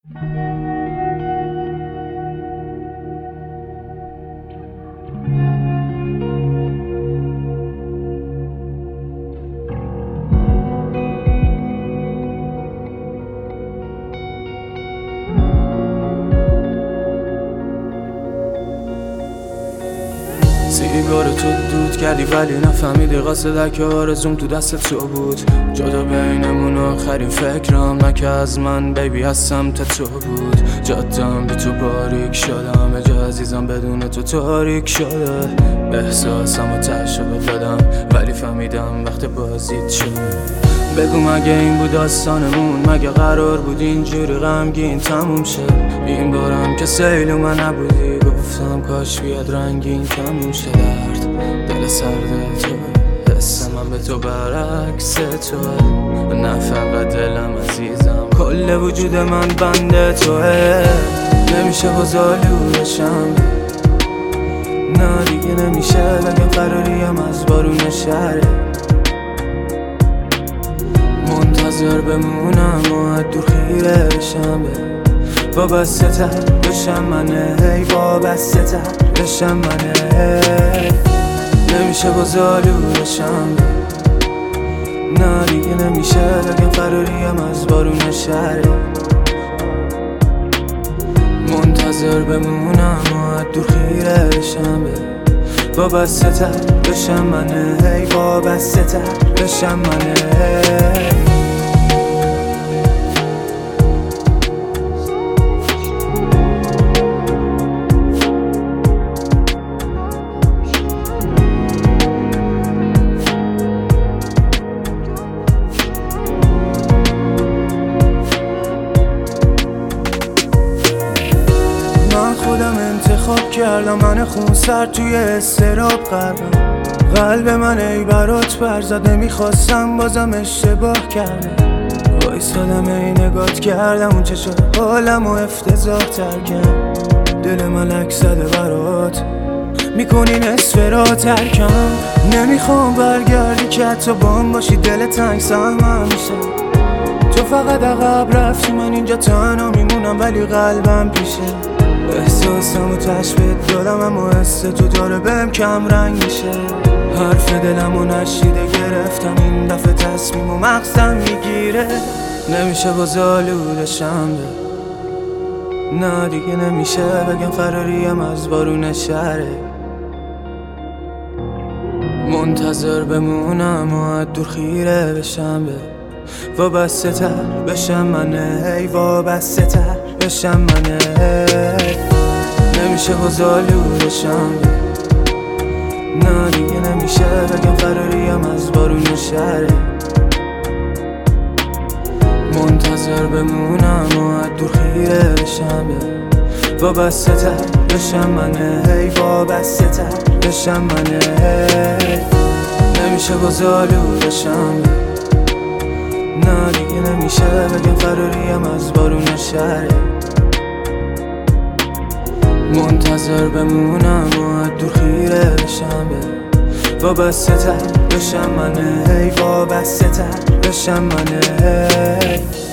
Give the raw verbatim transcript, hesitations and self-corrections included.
سیگار تو دود کردی ولی نفهمیدی قاصد که آرزوم تو دست تو بود. جدا بینمون آخرین فکرم نه که از من بیبی از سمت تو بود. جادم بی تو باریک شده، همه جا عزیزم بدون تو تاریک شده. احساسم و تشبه دادم ولی فهمیدم وقت بازیت شد. بگو مگه این بود داستانمون؟ مگه قرار بود اینجوری غمگین تموم شه؟ این بارم که سیل من نبودی، گفتم کاش بیاد رنگین تموم شه. درد دل سرد تو، حس من به تو برعکس تو، نه فقط دلم عزیزم کل وجود من بنده توه. نمیشه باز آلودشم، نه دیگه نمیشه بگم فراریم از بارون شهره. منتظر بمونم و دور خیره بشم، وابسته تر بشم منه، هی وابسته تر بشم منه. نمیشه باز آلودشم، نه دیگه نمیشه بگم فراریم از بارون شهره. منتظر بمونم و دور خیره بشم، وابسته تر بشم منه، هی وابسته تر بشم منه. خودم انتخاب کردم، من خون سر توی استراب قربم. قلب من ای برات پر زده، میخواستم بازم اشتباه کردم. وایسادم ای نگات کردم، اون چشم حالم و افتضاح تر کرد. دل من لک زده برات، میکنی نصف را ترکم. نمیخوام برگردی که حتی بام باشی، دل تنگ سهمم میشه. تو فقط عقب رفتی، من اینجا تنها میمونم ولی قلبم پیشه. احساسم و تشبیه دادم اما حس تو داره بهم کم رنگ میشه. حرف دلم و نشیده گرفتم، این دفعه تصمیم و مغزم میگیره. نمیشه باز آلودشم، نه دیگه نمیشه بگم فراریم از بارون شهره. منتظر بمونم و دور خیره بشم، وابسته تر بشم منه، هی وابسته تر بشم منه. نمیشه باز آلودشم، نه دیگه نمیشه بگم فراریم از بارون شهره. منتظر بمونم و دور خیره بشم، وابسته تر بشم منه، هی وابسته تر بشم منه. نمیشه باز آلودشم، نه دیگه نمیشه بگم فراریم از بارون شهره. منتظر بمونم و دور خیره بشم، وابسته تر بشم منه، هی وابسته تر بشم منه.